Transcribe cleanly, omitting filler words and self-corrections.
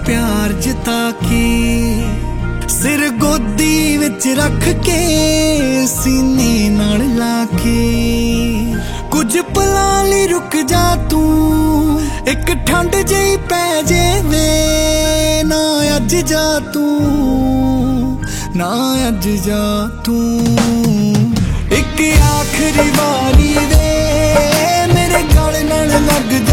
प्यार जता के सिर गोदी विच रख के सीने नाल लाके कुछ पलां लई रुक जा तू एक ठंड जही पै जावे ना अज जा तू ना अज जा तू एक आखिरी वारी वे मेरे गल नाल लग जा।